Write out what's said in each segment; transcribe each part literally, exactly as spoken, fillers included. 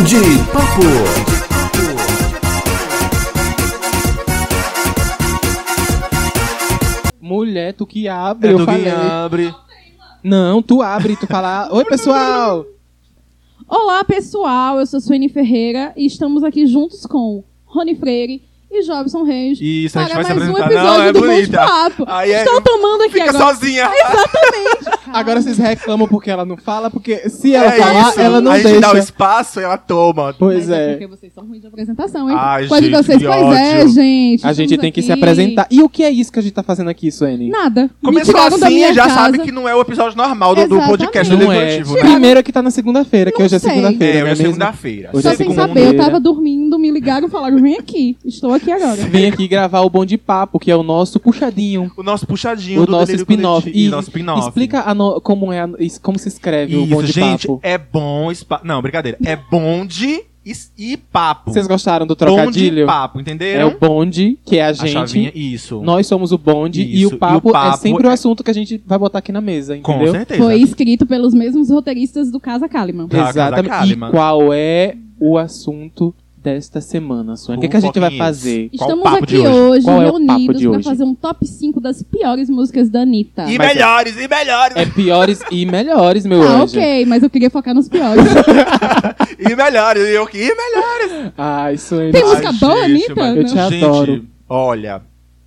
Bom de Papo. Mulher, tu que abre, É eu tu falei. que abre. Não, tu abre, tu fala, oi pessoal. Olá, pessoal, eu sou Suene Ferreira e estamos aqui juntos com Rony Freire e Jobson Reis Isso, a gente para vai se mais um apresentar. episódio Não, é do Bom de bonita. Papo. Aí é- Estou tomando aqui Fica agora. sozinha. Agora vocês reclamam porque ela não fala, porque se ela É falar, isso. ela não a gente deixa. dá o espaço e ela toma. Pois Mas é é. porque vocês são ruins de apresentação, hein? Ai, Pois gente, vocês, que pois é, ódio. gente. A gente estamos tem que se aqui. apresentar. E o que é isso que a gente tá fazendo aqui, Suene? Nada. Me Começou tiraram da assim, minha já casa. sabe que não é o episódio normal do, do Exatamente. podcast do Não é. Legislativo, né? Primeiro é que tá na segunda-feira, que Não hoje é sei. segunda-feira, É, não hoje é é mesmo? segunda-feira. Hoje Só é sem segunda-feira. saber, eu tava dormindo, me ligaram e falaram, vem aqui, estou aqui agora. Vem aqui gravar o Bom de Papo, que é o nosso puxadinho. O nosso puxadinho O do nosso Delírio spin-off. Coletivo. E nosso spin-off. explica a no- como, é a- is- como se escreve o Bom Isso, de gente, Papo. é bom... Spa... Não, brincadeira. É bonde e, e papo. Vocês gostaram do Bonde e trocadilho? papo, É entenderam? o bonde, que é a A gente. chavinha, isso. Nós somos o bonde e Isso, o, papo e o papo é sempre o é- assunto que a gente vai botar aqui na mesa, Com entendeu? certeza. Foi escrito pelos mesmos roteiristas do Casa Kalimann. Da Casa Exatamente. Kalimann. E qual é o assunto desta semana, Sônia? O que, que a gente vai Fofoquinhas. fazer? Qual o Estamos papo de aqui hoje? hoje, Qual é o papo reunidos de pra hoje? fazer um top cinco das piores músicas da Anitta. E Mas é- melhores, e melhores. É piores e melhores, meu Ah, anjo. ok, mas eu queria focar nos piores. E melhores. E eu que... E melhores. Ai, Sônia. Tem Ai, música boa, gente, Anitta? mas- Eu te Gente, adoro. olha...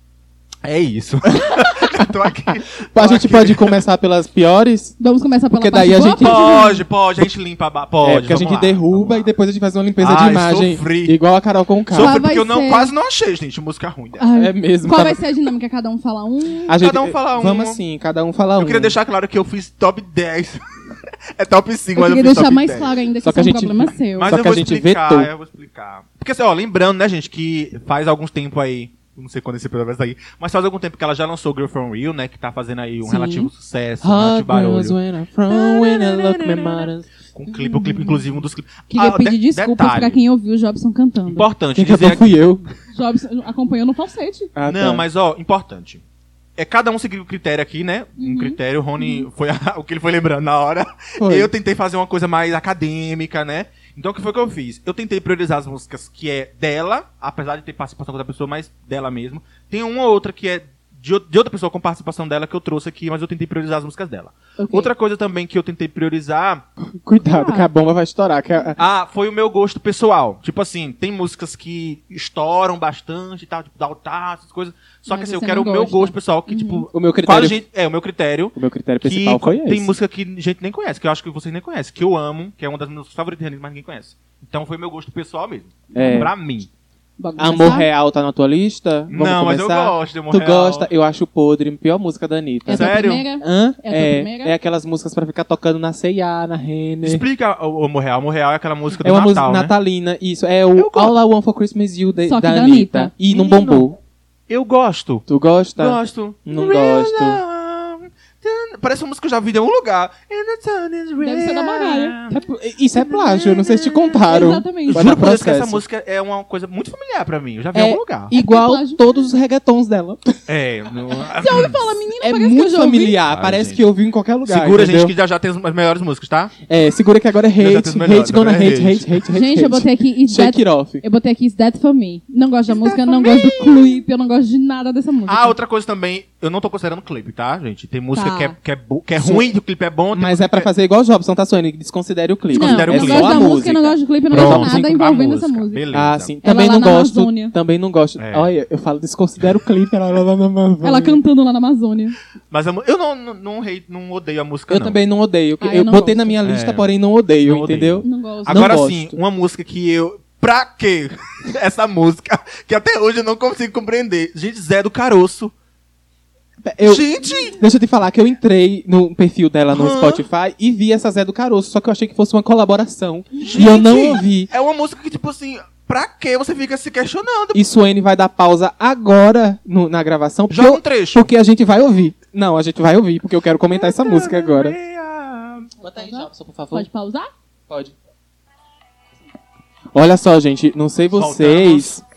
É isso. Eu tô aqui. A tô gente aqui. pode começar pelas piores? Vamos começar pela Porque parte daí a boa, gente- pode? Pode, pode. A gente limpa a... ba- Pode, é, porque a vamos gente lá, derruba vamos lá. e depois a gente faz uma limpeza Ai, de imagem. sofri. Igual a Carol com K. Sofri Qual porque vai eu não, ser? quase não achei, gente, música ruim dela. Ai, É mesmo. Qual tá- vai ser a dinâmica? Cada um fala um. A gente- Cada um fala um. Vamos assim, cada um fala um. Eu queria deixar claro que eu fiz top dez. É top cinco, Eu mas eu queria fiz deixar top mais dez. claro ainda que Só isso que é a um gente- problema seu. Mas Só eu que a vou gente explicar, vetou. eu vou explicar. Porque assim, ó, lembrando, né, gente, que faz alguns tempo aí, eu não sei quando esse episódio vai sair, mas faz algum tempo que ela já lançou Girl From Real, né, que tá fazendo aí um Sim. relativo sucesso, um Hot relativo barulho. girls when I'm from, when I look me matters. Com clipe, o clipe, inclusive, um dos clipes. Queria Ah, pedir de- desculpas detalhe, pra quem ouviu o Jobson cantando. Importante Quem dizer cantou aqui. fui eu. Jobson acompanhou no falsete. Ah, Não, tá. mas ó, importante. É cada um seguir o critério aqui, né? Uhum. Um critério, o Rony foi a- o que ele foi lembrando na hora. Foi. Eu tentei fazer uma coisa mais acadêmica, né? Então o que foi que eu fiz? Eu tentei priorizar as músicas que é dela, apesar de ter participação com outra pessoa, mas dela mesmo. Tem uma ou outra que é de, o- de outra pessoa com participação dela que eu trouxe aqui, mas eu tentei priorizar as músicas dela. Ok. Outra coisa também que eu tentei priorizar Cuidado, Ah. que a bomba vai estourar. Que a- ah, foi o meu gosto pessoal. Tipo assim, tem músicas que estouram bastante e tal, tipo, dá altar, essas coisas. Só Mas que assim, eu você quero o não meu gosta. gosto pessoal, que tipo... O meu quase critério, gente, é, o meu critério. o meu critério Que principal foi esse. tem música que gente nem conhece, que eu acho que vocês nem conhecem, que eu amo, que é uma das minhas favoritas, mas ninguém conhece. Então foi meu gosto pessoal mesmo. É. Pra mim. Vamos Amor começar? Real tá na tua lista? Vamos Não, mas eu começar? gosto de Amor Tu Real. gosta? Eu acho podre, pior música da Anitta. É a tua Sério? primeira? Hã? É a tua É, primeira? é aquelas músicas pra ficar tocando na C e A, na Renner. Explica o Amor Real. Amor Real é aquela música do É uma Natal, música né? natalina, isso. É Eu o gosto. All I Want for Christmas is You de, Só que da da Anitta. Anitta. E não Menino. bombou. Eu gosto. Tu gosta? Gosto. Não gosto. Parece uma música que eu já vi em algum lugar. And the sun is Deve ser da Mariah. É pl- Isso é plágio, eu não sei se te contaram. Exatamente. Vai Juro dar por Deus que essa processo. música é uma coisa muito familiar pra mim. Eu já vi em É algum lugar. igual plágio. todos os reggaetons dela. É. No... Você ouve falar, menina, É parece que eu muito já ouvi. familiar, Ai, parece gente. que eu vi em qualquer lugar. Segura, entendeu? gente, que já, já tem as melhores músicas, tá? É, segura que agora é Já já hate, tem os melhores, hate gonna agora é hate, hate, hate. hate, hate. Gente, eu botei aqui Is Shake That... it off. Eu botei aqui Is That For Me. Não gosto da música, não gosto do clipe, eu não gosto de nada dessa música. Ah, outra coisa também, eu não tô considerando clipe, tá, gente? Tem música Tá. que é, que é, bo- que é Sim. ruim e o clipe é bom. tem Mas música é pra que fazer igual o Jobson, tá, Sônia? Desconsidere o clipe. Não, considero eu o clipe. gosto Só da a música, eu não gosto do clipe, eu não Pronto, gosto nada a envolvendo essa música, música. beleza. Ah, sim. Ela Também lá não na gosto. Amazônia. Também não gosto. É. Olha, eu falo, desconsidero o clipe. Ela, ela, ela, Ela cantando lá na Amazônia. Mas a mu- eu não, não, não, hate, não odeio a música, Eu não. também não odeio. Ah, eu eu não botei gosto. na minha lista, É. porém não odeio, Não odeio. entendeu? Não gosto. Agora Não sim, gosto. uma música que eu... Pra quê? Essa música, que até hoje eu não consigo compreender. Gente, Zé do Caroço. Eu, Gente! Deixa eu te falar que eu entrei no perfil dela no Hã? Spotify e vi essa Zé do Caroço, só que eu achei que fosse uma colaboração. Gente, E eu não ouvi. É uma música que, tipo assim, pra quê você fica se questionando? E Suene vai dar pausa agora no- na gravação, porque, Joga um eu- trecho. porque a gente vai ouvir. Não, a gente vai ouvir, porque eu quero comentar essa música agora. Bota aí, Jobson, por favor. Pode pausar? Pode. Olha só, gente, não sei vocês,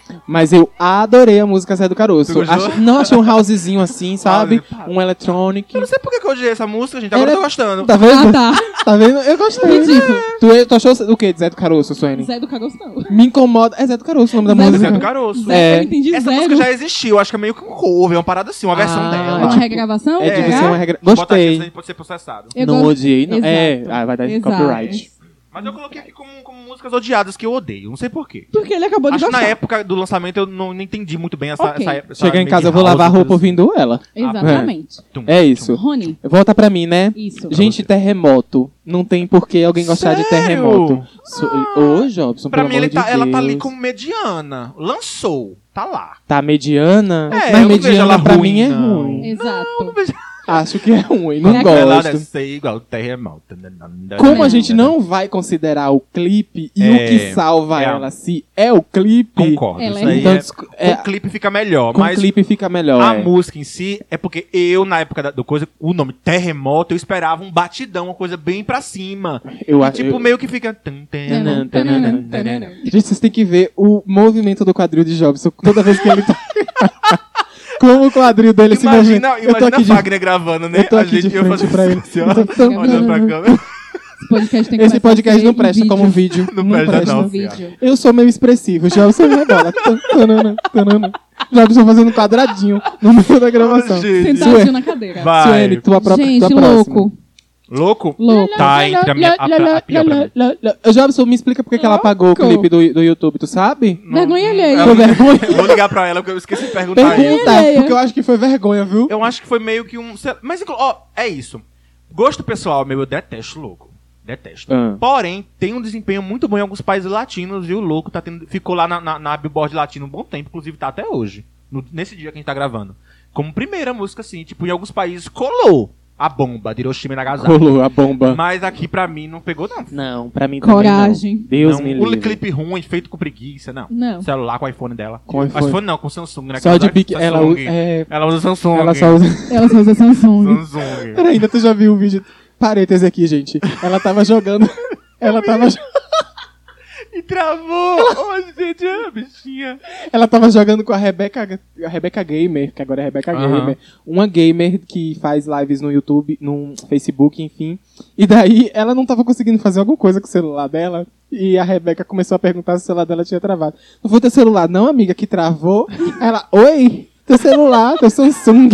Mas eu adorei a música Zé do Caroço. Tu gostou? Ach- não, achei um housezinho assim, sabe? House, Um electronic. Eu não sei por que que eu odiei essa música, gente. Agora Ela- eu tô gostando. Tá vendo? Ah, tá. Tá vendo? Eu gostei. Ridículo. Tu, tu achou o quê de Zé do Caroço, Suene? Zé do Caroço, não. Me incomoda. É Zé do Caroço o nome da Zé do música. Zé do Caroço. É. Eu entendi Essa zero. música já existiu, acho que é meio que um cover, uma parada assim, uma versão Ah, É dela. uma tipo, regravação? É de É. você uma regra... Bota aqui, Gostei. senão a gente pode ser processado. Eu não gosto- odiei, não. É, Exato. ah, vai dar Exato. copyright. Mas eu coloquei aqui como, como músicas odiadas que eu odeio, não sei porquê. Porque ele acabou de Acho que gostar. na época do lançamento eu não, não entendi muito bem essa... Ok. essa, essa Chegar em meio casa, eu que vou house, lavar a roupa coisa ouvindo ela. Exatamente. Tum, É tum. isso. Rony, Volta pra mim, né? isso. Gente, terremoto. Não tem por que alguém gostar de Sério? terremoto. So... Ô, Jobson, Pra pelo mim, amor ele de tá, Deus. ela tá ali como mediana. Lançou, tá lá. Tá mediana? É, eu Mas não vejo mediana ela pra ruim, mim é não. ruim. Exato. Acho que é ruim, não É Ela gosto. deve ser igual terremoto. Como a gente não vai considerar o clipe e É, o que salva é. ela se é o clipe, Concordo, Ela isso é aí então é, discu- com é, o clipe fica melhor, com o mas clipe fica melhor. a é. música em si é porque eu, na época da, do coisa, o nome Terremoto, eu esperava um batidão, uma coisa bem pra cima. Eu E, acho. tipo, eu- meio que fica... Tanana, tanana, tanana. Gente, vocês têm que ver o movimento do quadril de Jobson toda vez que ele tá. Como o quadril dele se movimenta. Imagina, Eu tô imagina aqui a de- Wagner gravando, né? eu tô A aqui de gente ia frente fazer pra ele. assim, ó, Eu tô- olhando pra câmera. Esse podcast tem que Esse começar a podcast ser não em presta vídeo. como vídeo. Não Não, presta, presta. não. No vídeo. Eu sou meio expressivo. Jobson rebola. Tanana, tanana. Jobson fazendo um quadradinho no meio da gravação. Gente. Sentadinho na cadeira. Vai. Suene, tua própria Gente, tua próxima. louco. Louco? Louco. Tá entre a minha... A, a, a pior pra mim. Jobson, me explica por que que ela apagou o Louco. clipe do, do YouTube, tu sabe? Vergonha alheia. Foi vergonha. Vou ligar pra ela, porque eu esqueci de perguntar a ele. Pergunta, alheia. porque eu acho que foi vergonha, viu? Eu acho que foi meio que um... sei lá, Mas, inclu- ó, é isso. Gosto pessoal, meu, eu detesto louco. Detesto. Ah. Porém, tem um desempenho muito bom em alguns países latinos e o louco tá tendo, ficou lá na, na, na Billboard Latino um bom tempo, inclusive tá até hoje. no- nesse dia que a gente tá gravando. Como primeira música, assim, tipo, em alguns países colou a bomba de Hiroshima e Nagasaki. Colou a bomba. Mas aqui pra mim não pegou, não. Não, pra mim Coragem. também não. Deus não, me o livre. clipe ruim, feito com preguiça, não. Não. Celular com o iPhone dela. Com iPhone. Mas iPhone não, com Samsung, né? Só Que de ela pique. usa Ela, Samsung. é, Ela usa Samsung. ela só usa. Ela só usa Samsung. Samsung. Peraí, ainda tu já viu o vídeo. Parêntese aqui, gente. Ela tava jogando. Ela tava, jo- E travou! Ô, gente, a bichinha. ela tava jogando com a Rebeca, a Rebeca Gamer, que agora é Rebeca Aham. Gamer. Uma gamer que faz lives no YouTube, no Facebook, enfim. E daí ela não tava conseguindo fazer alguma coisa com o celular dela. E a Rebeca começou a perguntar se o celular dela tinha travado. Não foi teu celular, não, amiga, que travou? Ela, oi, teu celular, teu Samsung.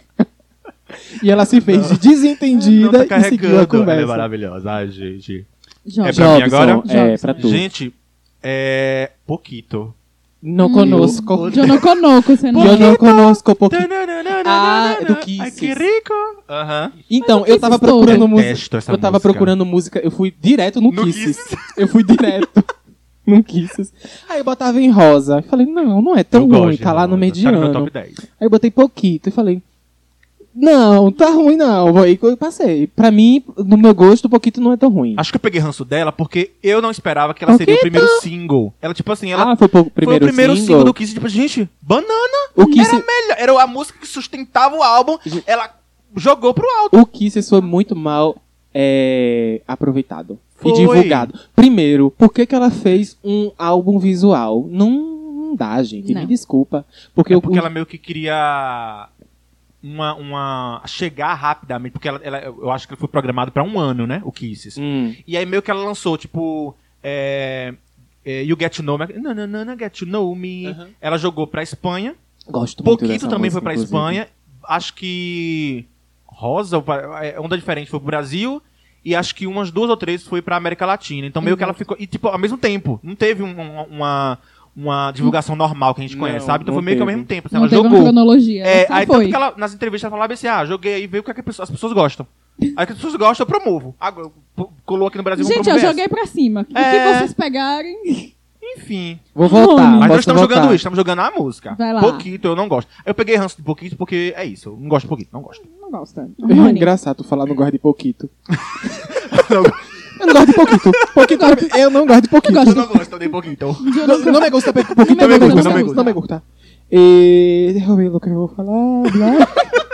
E ela se fez de desentendida Não tá e seguiu a Ela é conversa. maravilhosa. Ai, gente. Jovem. É pra mim Jobson, agora? É, Jobson. pra tu. Gente, é... Pouquito. Não conosco. Eu não conosco, você não. Eu não conosco pouquinho. Ah, Ah, do Kisses. Que rico. Aham. Então, Mas eu o tava Kisses procurando todo. música. Detesto essa Eu tava música. procurando música. Eu fui direto no, No Kisses. Kisses. Eu fui direto no Kisses. Aí eu botava em rosa. Falei, não, não é tão Eu ruim. gosto de Tá lá no Rosa. Tá no meu mediano. top dez. Aí eu botei pouquito e falei, não, tá ruim não. Aí eu passei. Pra mim, no meu gosto, o pouquito não é tão ruim. Acho que eu peguei ranço dela porque eu não esperava que ela seria o Pouquito. primeiro single. Ela, tipo assim, ela Ah, foi o primeiro, foi o primeiro single, single do Kiss. Tipo, gente, banana. O Kisses, Era melhor. Era a música que sustentava o álbum. Ela jogou pro alto. o Kisses foi muito mal é, aproveitado Foi. e divulgado. Primeiro, por que, que ela fez um álbum visual? Não, não dá, gente. Não. Me desculpa. Porque, É o- porque o- ela meio que queria uma, uma chegar rapidamente, porque ela, ela- eu acho que ele foi programado pra um ano, né, o Kisses. Hum. E aí meio que ela lançou, tipo, é, é, You Get to Know Me, não, não, não, não, Get to Know Me. Uhum. Ela jogou pra Espanha, Gosto muito Pouquito dessa também música, foi pra inclusive. Espanha, acho que Rosa, é, Onda Diferente foi pro Brasil, e acho que umas duas ou três foi pra América Latina. Então meio que ela ficou, e tipo, ao mesmo tempo, não teve um- um- uma, uma divulgação normal que a gente Não, conhece, sabe? Então não foi meio que ao teve. mesmo tempo, assim, Não ela teve uma jogou. cronologia. É, só aí foi. tanto que ela, nas entrevistas ela falava assim, ah, joguei aí, veio o que, é que as pessoas gostam. Aí que as pessoas gostam, eu promovo. Agora, p- colou aqui no Brasil, vamos Gente, eu promover joguei pra cima. O É. que vocês pegarem... essa. Enfim. Vou voltar. Mas Mas nós posso estamos voltar. jogando isso, estamos jogando a música. Vai lá. Pouquito, eu não gosto. Eu peguei ranço de Pouquito porque é isso, eu não gosto de Pouquito, não gosto. Não gosta. É Rony. engraçado tu falar não gosto de pouquito. Eu não gosto de pouquito. Pouquito, eu não gosto de pouquito. Eu não gosto de Pouquito. No, no me gusta pe- poquito, No me no me gusta, gusta, no me no me gusta. Eh, deixa eu ver o que eu vou falar. Bla.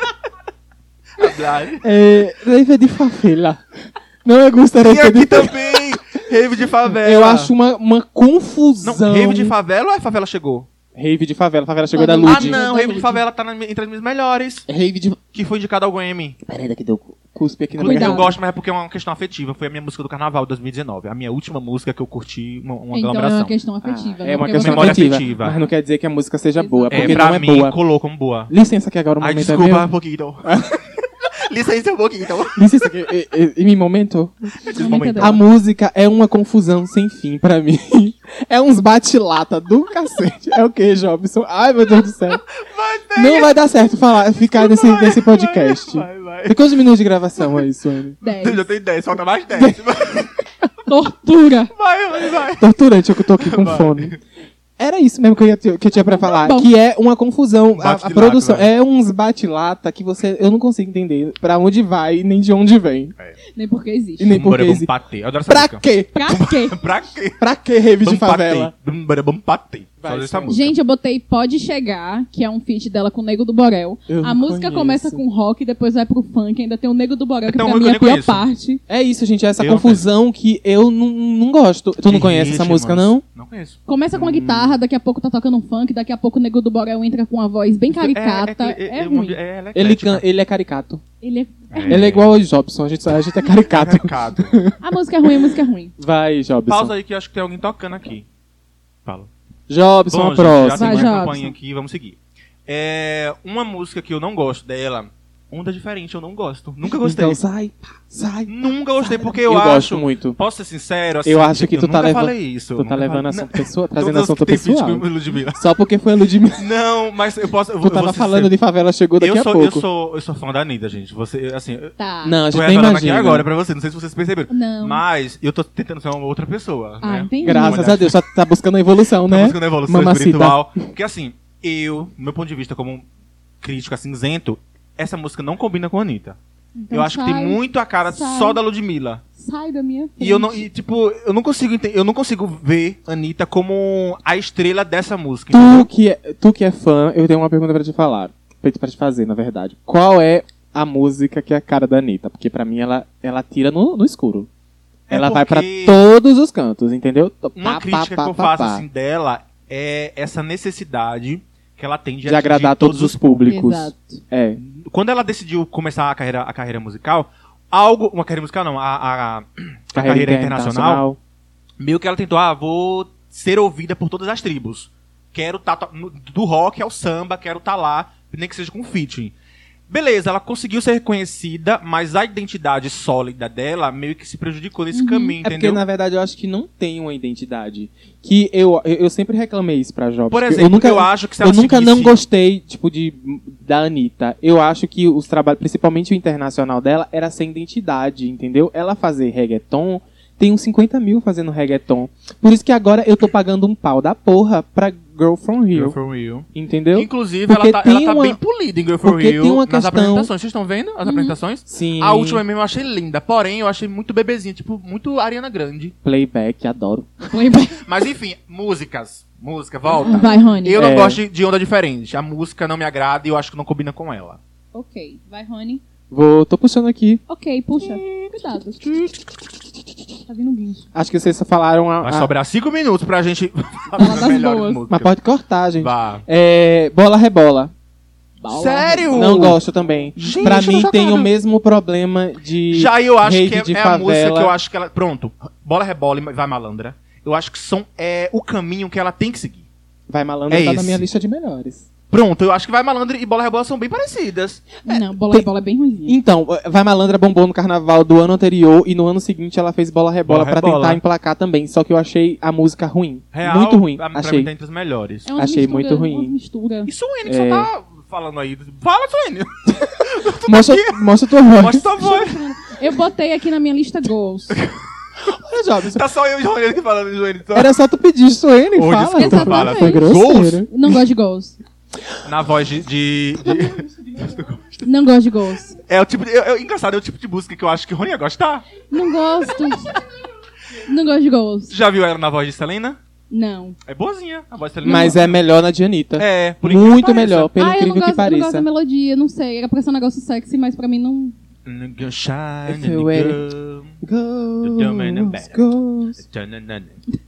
Eh, rave de favela. Não me gusta E rave aqui de favela. também, Rave de Favela. Eu acho uma, uma Não, confusão. Rave de Favela ou é Favela Chegou? Rave de favela. Favela chegou da Ah, Ah, Lud. não, Da Rave de Lud. Favela tá na mi- entre as minhas melhores. Rave de... Que foi indicado ao Grammy. Peraí, daqui deu cuspe aqui na Inclusive, minha eu Cuidado. gosto, mas é porque é uma questão afetiva. Foi a minha música do Carnaval de dois mil e dezenove. A minha última música que eu curti, uma, uma Então é aglomeração. uma questão afetiva. Ah, né? é uma Porque questão você- memória afetiva, afetiva. mas não quer dizer que a música seja boa, É, porque pra não é mim, boa. colou como boa. Licença que agora o Ai, momento é desculpa meu. um pouquinho. Licença um pouquinho. Licença que e- e- em meu momento, Esse Não, momento. brincadeira. a música é uma confusão sem fim pra mim. É uns bate-lata do cacete. É o que, Jobson? Ai, meu Deus do céu. Não vai dar certo falar, ficar nesse, nesse podcast. Vai, vai. Tem quantos minutos de gravação aí, Suene? dez. Eu já tenho dez, falta mais dez. Tortura. Vai, vai, vai. Torturante, eu que tô aqui com Vai. fome. Era isso mesmo que eu, ia, que eu tinha pra falar. Bom. Que é uma confusão. A, Bate a de produção lata, é uns bate-lata que você. Eu não consigo entender pra onde vai nem de onde vem. Nem porque existe. E nem Bora, porque vamos existe. bater. Eu adoro essa Pra música. quê? Pra quê? Pra quê? Pra que rave de Vamos favela? bater. Bora, Vamos bater. Vai, Só essa sim. música. Gente, eu botei Pode Chegar, que é um feat dela com o Nego do Borel. Eu A não música conheço. começa com rock, depois vai pro funk, ainda tem o Nego do Borel, que Então, pra eu mim é a nem pior conheço. parte. É isso, gente. É essa Eu confusão que eu não, não gosto. Tu não Que conhece hit, essa música, mano. não? Não conheço. Começa com a guitarra, daqui a pouco tá tocando um funk, daqui a pouco o Nego do Borel entra com uma voz bem caricata. É, é, é, ruim. é, é, ela é Ele, eclética. can, ele é caricato. Ele é... Ele é igual ao Jobson. A gente, a gente é caricato. Caricato. A música é ruim, a música é ruim. Vai, Jobson. Pausa aí que eu acho que tem alguém tocando aqui. Fala. Jobson, Bom, a gente, já próxima. tem Vai, mais Jobson. campanha aqui, vamos seguir. É, uma música que eu não gosto dela, Onda Diferente, eu não gosto. Nunca gostei. Então sai, sai. Nunca gostei, porque eu, Eu acho... gosto muito. Posso ser sincero? Assim, Eu acho que tu eu tá nunca levando- falei isso. Tu nunca tá levando falei- assunto Não, pessoal, trazendo todas assunto que tem feat pessoal. com Ludmilla. Só porque foi a Ludmilla. Não, mas eu posso... Eu, Tu vou- tava vou ser falando sincero. de favela, chegou daqui eu a sou, pouco. Eu sou, eu sou fã da Anitta, gente. Você, assim... eu- Tá. Não, a Tô gente nem revelando aqui imagina. agora pra você, não sei se vocês perceberam. Não. Mas eu tô tentando ser uma outra pessoa, Ah, né? entendi. Graças Olha. a Deus, só tá buscando a evolução, Tá né? buscando a evolução Mamacita. espiritual. Porque assim, eu, do meu ponto de vista como um crítico assim, isento, essa música não combina com a Anitta. Então eu acho que sai, tem muito a cara sai. só da Ludmilla. Sai da minha frente. E eu não, e, tipo, eu não consigo ente- eu não consigo ver a Anitta como a estrela dessa música, Tu entendeu? que, é, tu que é fã, eu tenho uma pergunta pra te falar. Pra pra te fazer, na verdade. Qual é a música que é a cara da Anitta? Porque pra mim ela, ela tira no, no escuro. É Ela vai pra porque todos os cantos, entendeu? Uma Pá, crítica pá, que eu pá, faço pá. assim dela é essa necessidade que ela tem de, De atingir agradar todos os públicos. Exato. É. Quando ela decidiu começar a carreira, a carreira musical, algo, uma carreira musical não, a, a, a carreira, internacional, meio que ela tentou, ah, vou ser ouvida por todas as tribos. Quero estar do rock ao samba, quero estar lá, nem que seja com featuring. Beleza, ela conseguiu ser reconhecida, mas a identidade sólida dela meio que se prejudicou nesse caminho, É porque, entendeu? na verdade, eu acho que não tem uma identidade. Que eu, eu, eu sempre reclamei isso pra Jobs. Por que exemplo, eu, nunca, eu acho que se eu ela nunca seguisse- não gostei, tipo, de, da Anitta. Eu acho que os trabalhos, principalmente o internacional dela, era sem identidade, entendeu? Ela fazer reggaeton, tem uns cinquenta mil fazendo reggaeton. Por isso que agora eu tô pagando um pau da porra pra Girl From Rio, Girl From Rio. entendeu? Inclusive, Porque ela tá, tem ela tá uma- bem polida em Girl From porque Rio tem uma nas questão- apresentações. Vocês estão vendo as apresentações? Sim. A última mesmo eu achei linda, porém eu achei muito bebezinha, tipo, muito Ariana Grande. Playback, adoro. Playback. Mas enfim, músicas. Música, volta. Vai, Rony. Eu não É. gosto de- de onda diferente. A música não me agrada e eu acho que não combina com ela. Ok. Vai, Rony. Vou, tô puxando aqui. Ok, puxa. Cuidado. Tá vindo um guincho. Acho que vocês só falaram a, Vai a- sobrar cinco minutos pra gente das falar melhor boas. música. mas pode cortar, gente. Vá. É, bola rebola. Sério? Não gosto também. Gente, pra eu tô mim tem chocado. o mesmo problema de Já eu acho rave que é, de é a favela. música que eu acho que ela... Pronto. Bola, rebola e vai malandra. Eu acho que são é, o caminho que ela tem que seguir. Vai Malandra É tá na esse. minha lista de melhores. Pronto, eu acho que vai malandra e bola, rebola são bem parecidas. Não, bola tem- de bola é bem ruimzinha. Então, Vai Malandra bombou no carnaval do ano anterior e no ano seguinte ela fez Bola Rebola Bola pra Rebola. tentar emplacar também. Só que eu achei a música ruim. Real, Muito ruim. Pra, pra Achei. mim tá entre as melhores. É umas achei mistura- muito ruim. umas mistura. E Suene, que É. só tá falando aí. Fala, Suene. Mostra, mostra tua voz. Mostra tua voz. Eu botei aqui na minha lista goals. Olha, Jobs, Tá só eu e o Johnny aqui falando, Suene. Só. era só tu pedir Suene, Ô, fala. desculpa, Exatamente. fala. Foi grosseiro. Não gosto de goals. Na voz de... de- de- Não gosto de goals. É o tipo de... Eu, eu, engraçado, é o tipo de música que eu acho que o Rony ia gostar. Não gosto. Não gosto de goals. Já viu ela na voz de Selena? Não. É boazinha. A voz de Selena. Mas é melhor na de Anitta. É, por incrível Muito que pareça. melhor, pelo ah, eu não incrível gosto, que eu não gosto pareça. da melodia, não sei. Era pra ser um negócio sexy, mas pra mim não... Nigga shine, If you wait nigga. The dumb and the Goes, bad. goes. Tananana.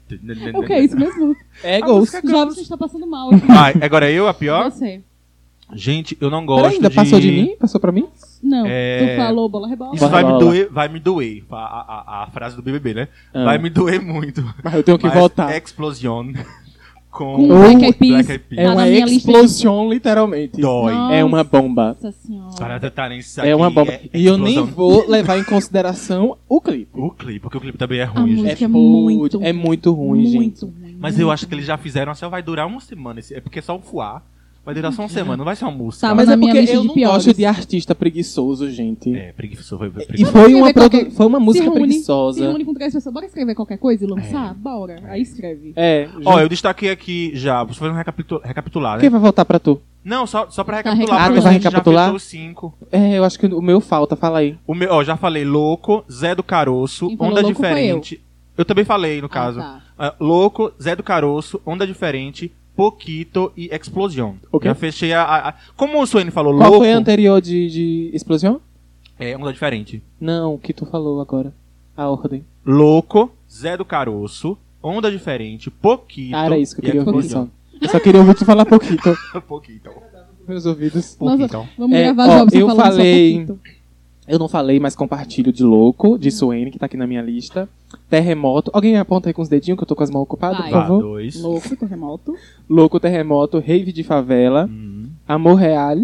O que é isso mesmo? É A Ghost. música é Já você está passando mal aqui. Ai, agora eu, a pior? Você. Gente, eu não gosto Peraí, ainda de... passou de mim? Passou pra mim? Não, É. tu falou bola rebola. Isso vai me Bola. doer, vai me doer. A, a, a frase do B B B, né? Ah. Vai me doer muito. Mas eu tenho que Mas voltar. Explosion com, Com Oh, Black Eyed Peas. Black Eyed Peas. É Tá uma na minha lista explosão, literalmente. Dói. Nossa. É uma bomba. Nossa senhora. Para tentar isso É uma aqui bomba. é E eu nem explosão. vou levar em consideração o clipe. O clipe, porque o clipe também é A ruim, música gente. é pô, muito é muito ruim, gente. Muito ruim. Mas eu acho que eles já fizeram, assim, vai durar uma semana. Esse- É porque é só o fuá. Vai durar só uma semana, não vai ser uma música. Tá, Mas na é minha porque lista eu de não piores. gosto de artista preguiçoso, gente. É, preguiçoso. Foi, foi E preguiçoso. foi Vamos uma, escrever produ- qualquer- foi uma música se reúne, Se preguiçosa. reúne com três pessoas. Bora escrever qualquer coisa e lançar? Bora. Aí escreve. É, Ó, eu destaquei aqui já, vou fazer um recapitu- recapitular, né? quem vai voltar pra tu? Não, só, só pra Tá recapitular, Ah, pra tu ver se vai a gente já recapitular? fechou os cinco. É, eu acho que o meu falta, fala aí. O meu, ó, já falei Louco, Zé do Caroço, Quem falou Onda Louco foi Diferente. Eu. também falei, no caso. tá. Ah, Louco, Zé do Caroço, Onda Diferente, Poquito e Explosión. O quê? Já fechei a, a- a- Como o Suene falou, Qual Louco, foi a anterior de, de explosão? é Onda Diferente. Não, o que tu falou agora. A ordem. Louco, Zé do Caroço, Onda Diferente, Poquito Ah, era isso que eu e queria ouvir Explosión. só. Eu só queria ouvir tu falar pouquinho. Poquito. Meus ouvidos. Nossa, Poquito. vamos É, gravar ó, Jobson eu falando falei- só pouquinho. Eu não falei, mas compartilho de Louco, de Suene, que tá aqui na minha lista. Terremoto. Alguém aponta aí com os dedinhos, que eu tô com as mãos ocupadas, Vai. por Tá, favor? dois. Louco, terremoto. Louco, Terremoto, Rave de Favela, Hum, Amor Real,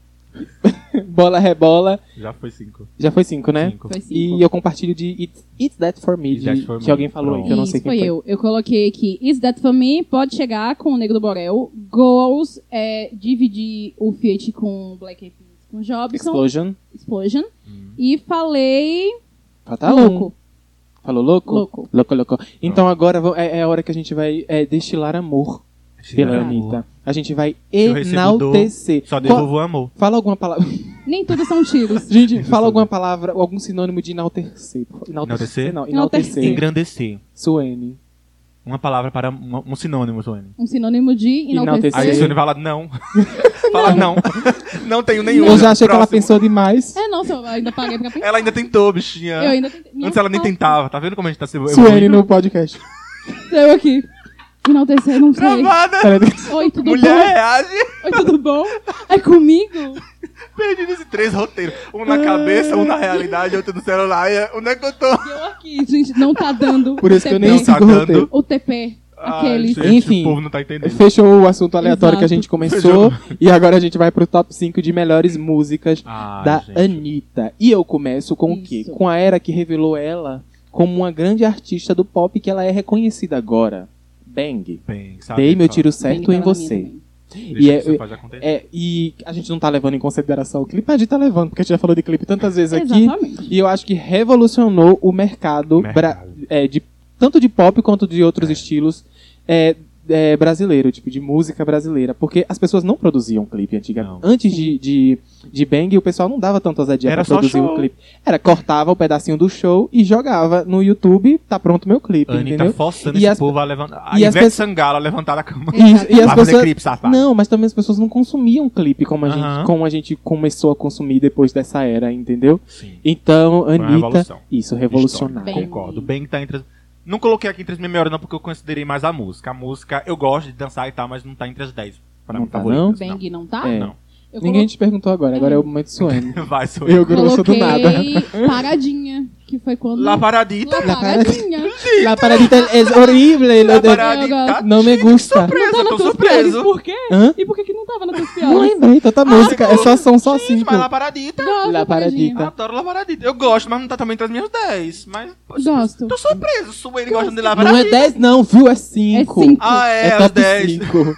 Bola Rebola. já foi cinco. Já foi cinco, né? Cinco. Foi cinco. E eu compartilho de It's, It's That For Me, It's de- That For que Me. alguém falou aí, que eu não Isso, sei quem foi foi. eu. Eu coloquei aqui Is That For Me, pode chegar com o Negro do Borel. Goals, é, dividir o Fiat com o Black Eyed Peas com o Jobson. Explosion. Explosion. E falei Falta Louco. um. Falou louco? Louco. Louco, louco. Então agora vo- é, é a hora que a gente vai é, destilar amor pela Amor. Anitta. A gente vai eu recebo dor, enaltecer. Só Qual- devolvo o amor. Fala alguma palavra. Nem tudo são tiros. Gente, fala alguma palavra, algum sinônimo de enaltecer. por favor. Enaltecer? Não, Enaltecer. enaltecer. Engrandecer. Suene. Uma palavra para um, um sinônimo, Suene. Um sinônimo de Enaltecer. Aí a enaltecer. Suene fala não. fala não. Não tenho nenhum. Eu já achei que ela Próximo. pensou demais. É, nossa, eu ainda parei pra pensar. Ela ainda tentou, bichinha. Eu ainda tentei. Minha Antes ela nem falta. tentava. Tá vendo como a gente tá se Suene evoluindo? no podcast. Eu aqui. Enaltecer, não sei. Travada. Oi, tudo Mulher bom? reage. Oi, tudo bom? É comigo? Perdi nesses três roteiros. Um na cabeça, um na realidade, outro no celular. E onde é que eu tô? Eu aqui, gente, não tá dando. Por isso que eu T P. nem Não tá sigo o dando. roteiro. O T P. Aquele. Ai, gente, Enfim. O povo não tá entendendo. Fechou o assunto aleatório Exato. que a gente começou. E agora a gente vai pro top cinco de melhores músicas Ai, da gente. Anitta. E eu começo com o quê? Isso. Com a era que revelou ela como uma grande artista do pop que ela é reconhecida agora. Bang. Bem, sabe, Dei meu fala. tiro Bem, certo tava em na minha você. também. Deixa E é- que isso pode acontecer. É, e a gente não tá levando em consideração o clipe, mas a gente tá levando, porque a gente já falou de clipe tantas vezes aqui. Exatamente. E eu acho que revolucionou o mercado, Mercado. bra- é, de, tanto de pop quanto de outros estilos é, é, brasileiro, tipo, de música brasileira. Porque as pessoas não produziam clipe antigamente. Não. Antes de, de, de Bang, o pessoal não dava tanto ousadia Era pra só produzir show. um clipe. Era, cortava o pedacinho do show e jogava no YouTube, tá pronto meu clipe, A Anitta entendeu? forçando E esse as- povo a levantar. A e as Ivete pessoas- Sangalo a levantar da cama. E, e as Vai fazer pessoas... clipe, safado. Não, mas também as pessoas não consumiam clipe como a, Aham. gente, como a gente começou a consumir depois dessa era, entendeu? Sim. Então, uma Anitta, revolução. isso, revolucionário. Bem. Concordo. Bem que tá entre as... Não coloquei aqui entre as minhas melhores não, porque eu considerei mais a música. A música, eu gosto de dançar e tal, mas não tá entre as dez. Pra Não mim, tá, favoritas. Bang não tá? É. Não. Eu Ninguém te perguntou agora, agora é o momento Suene. Vai, sou Eu eu. grosso do nada. coloquei Paradinha, que foi quando... La Paradita. La Paradinha. La paradita é horrível. La lo de- Paradita. Não me gusta. Surpresa, Tá tô nas tuas piores, surpreso. por quê? Hã? E por que que não tava nas tuas Não piores? lembrei, tanta música. É só são só Gente, cinco. mas La Paradita. Gosto La da Paradinha. Paradita. Eu adoro La Paradita. Eu gosto, mas não tá também entre as minhas dez. Mas, pô, Gosto. tô surpreso. Suene gosta de La Não é Paradita. dez não, viu? É cinco. É cinco. Ah, é, É as top dez. cinco.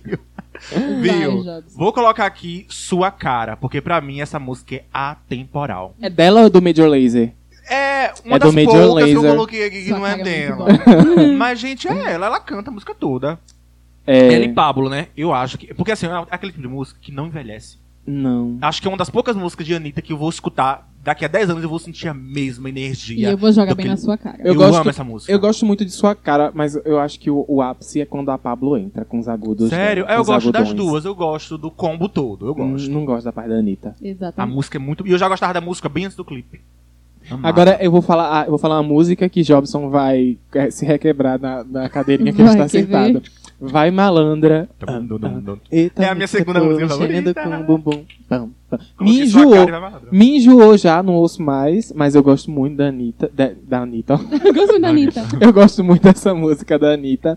Viu? Vai, Jobs. Vou colocar aqui Sua Cara, porque pra mim essa música é atemporal. É dela ou do Major Lazer? É uma É do das Major poucas que eu Lazer. coloquei aqui que Sua não é Cara é muito dela. Mas, gente, é ela. Ela canta a música toda. É. Ela e Pablo, né? Eu acho que... Porque, assim, é aquele tipo de música que não envelhece. Não. Acho que é uma das poucas músicas de Anitta que eu vou escutar daqui a dez anos eu vou sentir a mesma E energia. eu vou jogar do bem que- na sua cara. Eu, Eu gosto- amo essa música. Eu gosto muito de Sua Cara, mas eu acho que o, o ápice é quando a Pablo entra com os agudos. Sério? dela, É, com eu os gosto das agudões. duas. Eu gosto do combo todo. Eu Hum, gosto. Não gosto da parte da Anitta. A Exatamente. música é muito... E eu já gostava da música bem antes do clipe. Amava. Agora eu vou falar, ah, eu vou falar uma música que Jobson vai eh, se requebrar na, na cadeirinha que ele Vai, está quer ver? sentado. Vai malandra. Dum, dum, dum, dum. Eita, É a minha que segunda tô música mexendo favorita. com bumbum. Pam, pam. Me Coloquei sua enjoou. cara e vai malandra. Me enjoou já, não ouço mais, mas eu gosto muito da Anitta. Da, da Anitta, ó. Eu gosto muito da Anitta. Eu gosto muito dessa música da Anitta.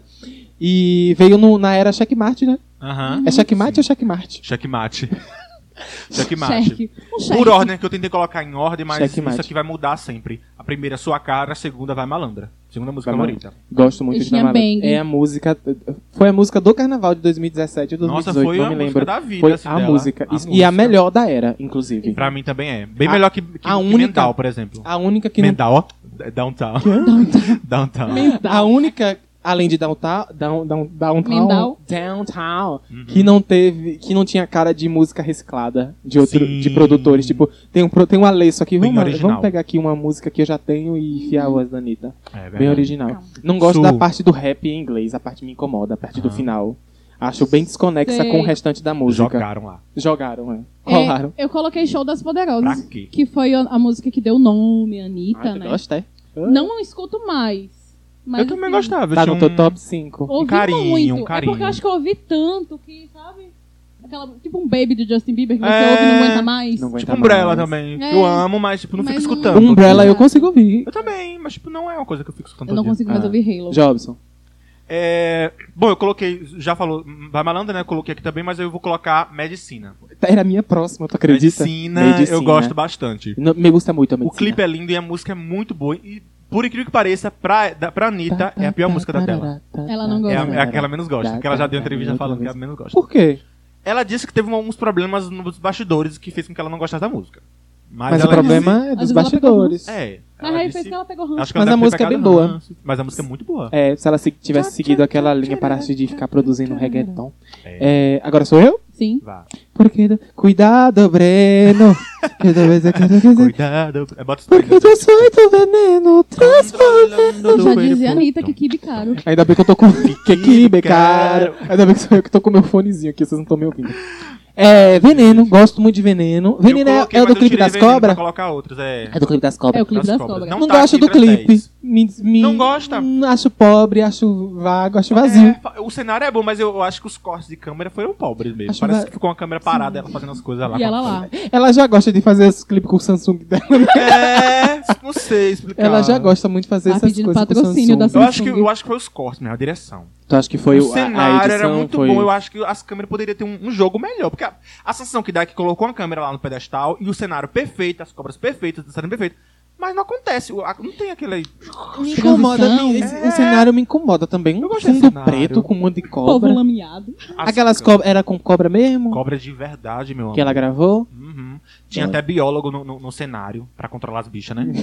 E veio no- na era Checkmate, né? Aham. É Checkmate ou Checkmate? Checkmate. Checkmate. Cheque. Um cheque. Por ordem, que eu tentei colocar em ordem, mas Checkmate. isso aqui vai mudar sempre. A primeira é Sua Cara, a segunda vai Malandra. Segunda música Vai favorita. Gosto muito E de tinha Malandra. Bang. É a música. Foi a música do carnaval de dois mil e dezessete e dois mil e Nossa, dezoito, foi não a me música lembro. da vida, Foi assim, a dela. música. A Isso- E a música. melhor da era, inclusive. Pra mim também é. Bem A- melhor que, que, a que única- Mendal, por exemplo. A única que não. Mendal, ó. Downtown. Downtown. A única, além de Downtown, down, down, downtown, Mendal. downtown que não teve, que não tinha cara de música reciclada de outro, Sim. de produtores. Tipo, tem um, pro- tem um Alesso aqui, Bem vamos, original. vamos pegar aqui uma música que eu já tenho e enfiar a voz da Anitta. É verdade. Bem original. Calma. Não gosto Sul. da parte do rap em inglês, a parte me incomoda, a parte do Ah. final. Acho bem desconexa Sei. com o restante da música. Jogaram lá. Jogaram, é. É, Rolaram. eu coloquei Show das Poderosas, Pra quê? que foi a, a música que deu nome à Anitta, Ah, né? gosta, é? Não escuto mais. Mas, Eu também assim, gostava. eu Tá tinha no teu um- top cinco. Ouvi carinho, muito. um carinho. É porque eu acho que eu ouvi tanto que, sabe? Aquela, tipo um Baby do Justin Bieber que você É. ouve e não aguenta mais. Não aguenta Tipo Umbrella mais. também. É. Eu amo, mas tipo, não Mas fico não- escutando. Umbrella eu consigo ouvir. Eu também, mas tipo, não é uma coisa que eu fico escutando Eu não todo dia. consigo mais Ah. ouvir Halo. Jobson. É... Bom, eu coloquei, já falou, vai malandra, né? Eu coloquei aqui também, mas eu vou colocar Medicina. Era a minha próxima, tu acredita? Medicina, eu gosto bastante. No- me gusta muito a O medicina. clipe é lindo e a música é muito boa. E por incrível que pareça, pra, da, pra Anitta, é a pior música da dela. Ela não É gosta. a, é a que ela menos gosta, que ela já deu entrevista falando que ela menos gosta. Por quê? Ela disse que teve um- uns problemas nos bastidores que fez com que ela não gostasse da música. Mas, Mas o ela problema disse- é dos Às vezes ela pegou bastidores. É. Mas ela aí disse- fez que ela pegou ranço. acho que ela Mas deve a ter música é pegado bem boa. ranço, Mas a música é muito boa. É, se ela se tivesse seguido aquela linha, parasse de ficar produzindo reggaeton. É, agora sou eu? Sim. Vá. Porque, cuidado, Breno. Que talvez eu quero dizer. Cuidado. É, bota os Porque três, eu sou do veneno transformando. Eu já dizia a Anitta que kibe caro. Ainda bem que eu tô com. Que kibe, cara. Ainda bem que sou eu que tô com meu fonezinho aqui, vocês não estão me ouvindo. É, Veneno, gosto muito de Veneno. Eu Veneno é, coloquei, é o mas do eu clipe tirei das Veneno cobras? pra colocar outros, é. É do clipe das É cobras. o clipe Das das cobras. cobras. Não Não tá gosto aqui do entre as clipe. dez. Me, me- Não gosta? hum, Acho pobre, acho vago, acho vazio. É, fa- o cenário é bom, mas eu acho que os cortes de câmera foram pobres mesmo. Acho Parece va- que ficou uma câmera parada, ela fazendo as coisas lá. E com a ela lá. câmera. Ela já gosta de fazer os clipes com o Samsung dela. né? É, não sei explicar. Ela já gosta muito de fazer Tá essas pedindo coisas com o patrocínio da Samsung. Eu acho, que, Samsung. eu acho que foi os cortes mesmo, a direção. Tu acha que foi o o, a- a cenário edição era muito foi... bom, eu acho que as câmeras poderiam ter um, um jogo melhor. Porque a, a sensação que dá é que colocou uma câmera lá no pedestal e o cenário perfeito, as cobras perfeitas, o cenário perfeito. Mas não acontece, o- a- não tem aquele. Me incomoda, Transição. me- esse- É. o cenário me incomoda também. Eu Um gosto desse fundo cenário. preto com um monte de Povo cobra. lameado. as Aquelas câmeras- cobras, era com cobra mesmo? Cobra de verdade, meu amor. Que ela gravou? Uhum. Tinha Nossa. até biólogo no, no- no cenário pra controlar as bichas, né?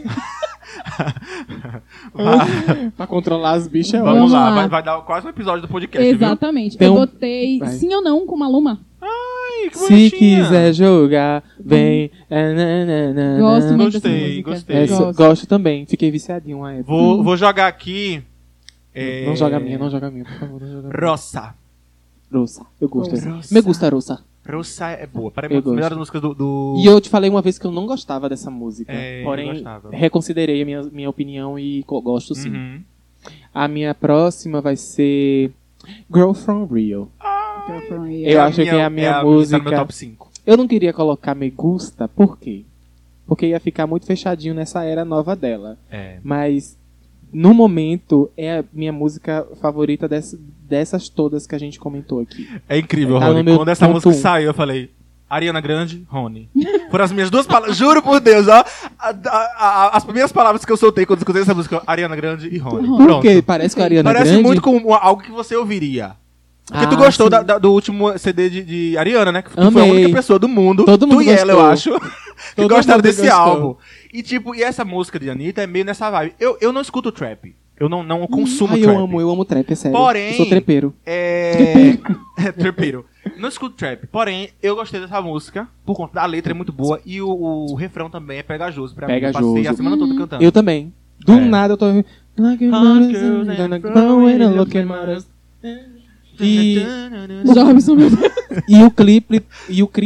Vai- Pra controlar as bichas é Vamos, Vamos lá, lá. Vai, vai dar quase um episódio do podcast, viu? Exatamente. Tem eu um- botei Vai. sim ou não com Maluma. Ai, que Se bonitinha. quiser jogar, vem. É, na, na, na, Gosto na. muito Gostei, dessa música. gostei. Essa- Gosto. gosto também. Fiquei viciadinho uma época. Vou, vou jogar aqui. é, Não joga a minha, não joga a minha, por favor. Não joga a minha. Roça. Rosa. Eu gosto. Rosa. Me gusta Rosa. Roça é boa. Para Eu mim, uma das gosto. melhores músicas do. do... E eu te falei uma vez que eu não gostava dessa música. É, eu porém, gostava. reconsiderei a minha, minha opinião e co- gosto sim. Uhum. A minha próxima vai ser Girl From Rio. Eu É acho que é a minha tá música. no meu top cinco. Eu não queria colocar Me Gusta, por quê? Porque ia ficar muito fechadinho nessa era nova dela. É. Mas, no momento, é a minha música favorita dessa- dessas todas que a gente comentou aqui. É incrível, Tá no Rony. meu Quando essa ponto música um. saiu, eu falei. Ariana Grande, Rony. Foram as minhas duas palavras. Juro por Deus, ó. A- a- a- as primeiras palavras que eu soltei quando escutei essa música, Ariana Grande e Rony. Por Pronto. Porque parece que a Ariana Parece Grande... muito com uma- algo que você ouviria. Porque tu Ah, gostou sim. da- da- do último C D de, de Ariana, né? Que tu foi a Amei. única pessoa do mundo, Todo mundo tu e ela, eu gostou. acho, que Todo gostaram mundo desse gostou. álbum. E tipo, e essa música de Anitta é meio nessa vibe. Eu, eu não escuto trap. Eu não, não consumo Ai, trap. eu amo, eu amo trap, é sério. Porém- Eu sou trepeiro. É. É, trepeiro. Não escuto trap. Porém, eu gostei dessa música. Por conta da letra é muito boa. E o, o refrão também é pegajoso pra mim. Eu Pegajoso. passei a semana toda cantando. Eu também. Do É. nada eu tô... Like a Hot mountain, girls and gonna flowers go and and look at flowers. mothers. E, Jobson, meu Deus. e o clipe... E o clipe...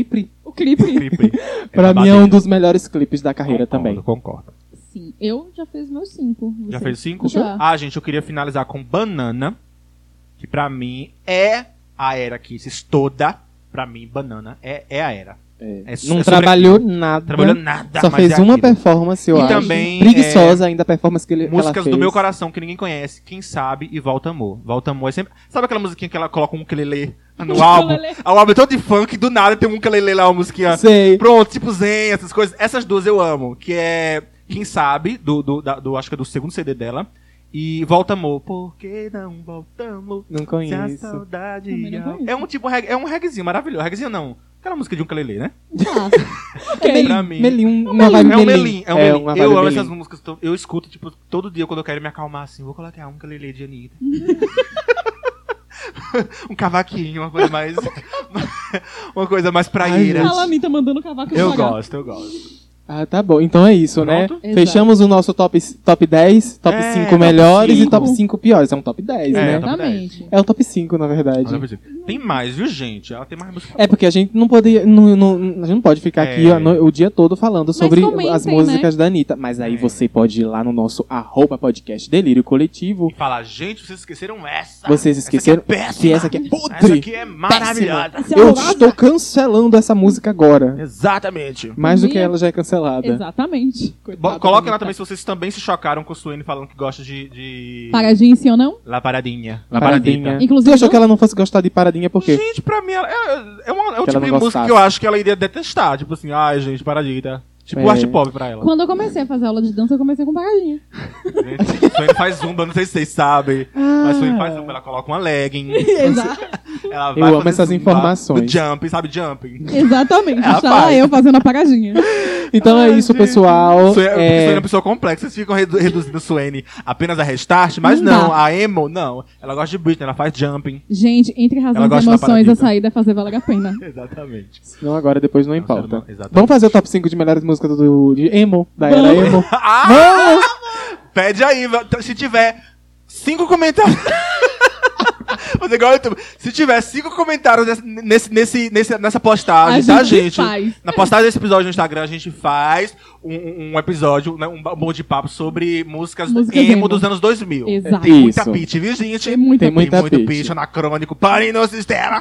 O clipe. Clipe. Pra mim é um babadeiro. dos melhores clipes da carreira Concordo, também. Concordo. Sim, eu já fiz meus cinco. Já Você? fez cinco? Já. Ah, gente, eu queria finalizar com Banana, que pra mim é a era Kisses toda. Pra mim, Banana é, é a era. É. É su- Não é sobre trabalhou aquilo. nada. Trabalhou nada, Só mas fez é uma aquilo. performance, eu E acho. também, Preguiçosa ainda a performance que, ele, que ela Músicas fez. do meu coração que ninguém conhece, Quem Sabe e Volta Amor. Volta Amor é sempre... Sabe aquela musiquinha que ela coloca um ukulele no álbum? Ukulele. O álbum é todo de funk, do nada tem um ukulele lá, uma musiquinha... Sei. Pronto, tipo Zen, essas coisas. Essas duas eu amo, que é Quem Sabe, do, do, da- do- acho que é do segundo C D dela, e Volta Amor. Por que não voltamos? Não Se a conheço. saudade... Também não conheço. É um tipo, reg- é um reggaezinho maravilhoso. Reggaezinho não. Aquela música de um ukulele, né? É Pra melim, mim. melim, uma vibe É um melim. melim, é um melim. uma vibe Eu amo melim. essas músicas, to- eu escuto, tipo, todo dia quando eu quero me acalmar assim, vou colocar um ukulele de Anitta. Um cavaquinho, uma coisa mais... uma coisa mais praieira. A Lamita mandando cavaco Eu devagar. gosto, eu gosto. Ah, tá bom. Então é isso, Pronto? né? Exato. Fechamos o nosso top, top dez, top É, cinco top melhores cinco. e top cinco piores. É um top dez, É, né? top Exatamente. É o top cinco, na verdade. Tem mais, viu, gente? Ela tem mais música. É porque a gente não poderia. Não, não- a gente não pode ficar É. aqui a no- o dia todo falando sobre comentem, as músicas da Anitta. Mas aí É. você pode ir lá no nosso arroba podcast Delírio Coletivo. E falar, gente, vocês esqueceram essa. Vocês esqueceram Essa aqui é péssima. que essa aqui é podre. Essa aqui é maravilhosa. Essa é Eu horrorosa. estou cancelando essa música agora. Exatamente. Mais do que Minha- ela já é cancelada. Exatamente. Bo- Coitada Coloquem da lá Anitta. também se vocês também se chocaram com o Suene falando que gosta de... de... Paradinha, sim ou não? La Paradinha. La Paradinha. Paradita. Inclusive, Tu achou não- que ela não fosse gostar de Paradinha por quê? Gente, pra mim, ela é, é, uma, é o Que tipo ela de não música gostasse. que eu acho que ela iria detestar. Tipo assim, ai, gente, Paradita. Tipo, É. art pop pra ela. Quando eu comecei a fazer aula de dança, eu comecei com paradinha. Gente, Suene faz zumba, não sei se vocês sabem. Mas Ah. Suene faz zumba, ela coloca uma legging. Exato. Ela Eu vai amo fazer essas zumba informações. do Jump, sabe jumping? Exatamente. Ela Está lá faz. eu fazendo a paradinha. Então é Ai, isso, gente. pessoal. Suene, porque É, Suene é uma pessoa complexa. Vocês ficam redu- reduzindo Suene apenas a Restart, mas Não não, dá. a emo, não. Ela gosta de Britney, ela faz jumping. Gente, entre razões Ela e gosta da emoções, a paradita. saída é fazer valer a pena. Exatamente. Não, agora depois não Não, importa. sério, não, exatamente. Vamos fazer o top cinco de melhores músicas do, de emo, da era Vamos. emo. Ah! Pede aí, va- se tiver cinco comentários. Fazer igual ao YouTube. Se tiver cinco comentários nesse, nesse, nesse, nessa postagem, A tá, gente gente? faz. Na postagem desse episódio no Instagram, a gente faz um, um episódio, né, um bom de papo sobre músicas, Músicas emo, emo. dos anos dois mil. Exato. Tem muita Isso. pitch, viu, gente? Tem muita Tem muita Tem muito pitch. pitch anacrônico. Parem no sistema.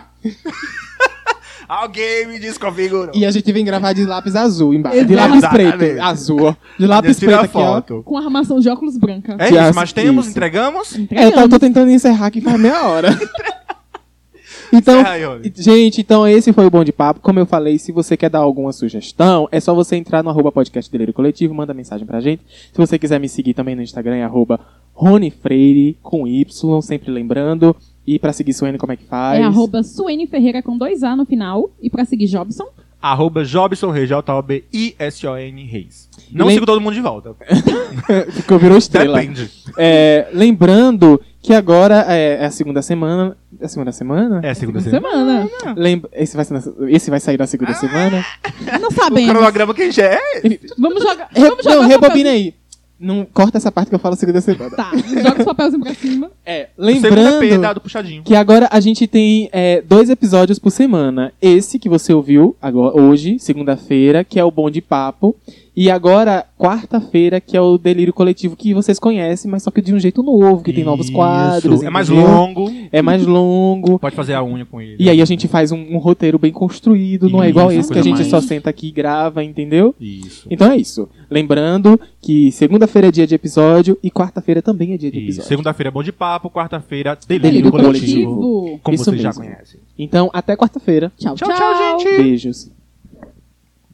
Alguém me desconfigurou. E a gente vem gravar de lápis azul embaixo. De Exato. lápis Exatamente. preto. Azul, ó. De lápis Tira preto a aqui, ó. foto. Com armação de óculos branca. É Que isso, as- mas temos, isso. entregamos. É, eu tô, Entregamos. tô tentando encerrar aqui faz meia hora. Então, Encerra aí, Rony. gente, então esse foi o Bom de Papo. Como eu falei, se você quer dar alguma sugestão, é só você entrar no arroba podcast Delírio Coletivo, manda mensagem pra gente. Se você quiser me seguir também no Instagram, é arroba Rony Freire, com Y, sempre lembrando. E pra seguir Suene, como é que faz? É arroba Suene Ferreira com dois A no final. E pra seguir Jobson, Arroba Jobson Reis, J O B I S O N Reis. Não Lem- sigo todo mundo de volta. Ficou, virou estrela. Depende. É, lembrando que agora é, é a segunda semana. É a segunda semana? É segunda semana. semana. Lembra- esse, vai ser na- esse vai sair na segunda semana? Não O sabemos. cronograma quem já é. Vamos jogar. Re- Vamos jogar não, os rebobina aí. Não corta essa parte que eu falo segunda semana. Tá, joga os papelzinhos pra cima. É, O segundo lembrando E P dado puxadinho. que agora a gente tem é, dois episódios por semana. Esse que você ouviu agora, hoje, segunda-feira, que é o Bom de Papo. E agora, quarta-feira, que é o Delírio Coletivo, que vocês conhecem, mas só que de um jeito novo, que tem novos Isso. quadros. É mais entendeu? longo. É mais longo. Pode fazer a unha com ele. E aí a gente faz um, um roteiro bem construído, não é Isso, igual esse que a coisa gente mais- só senta aqui e grava, entendeu? Isso. Então é isso. Lembrando que segunda-feira é dia de episódio e quarta-feira também é dia de Isso. episódio. Segunda-feira é bom de papo, quarta-feira Delírio delírio coletivo. coletivo. Como Isso vocês já mesmo. conhecem. Então, até quarta-feira. Tchau, Tchau, tchau, gente. Beijos.